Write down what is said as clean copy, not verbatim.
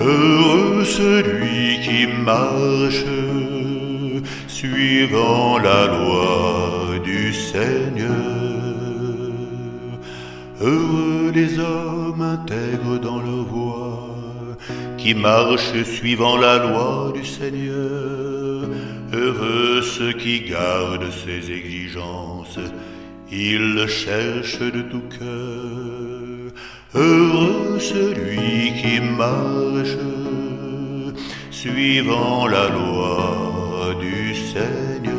Heureux celui qui marche suivant la loi du Seigneur. Heureux les hommes intègres dans leur voie, qui marchent suivant la loi du Seigneur. Heureux ceux qui gardent ses exigences, ils le cherchent de tout cœur. Heureux celui qui marche suivant la loi du Seigneur.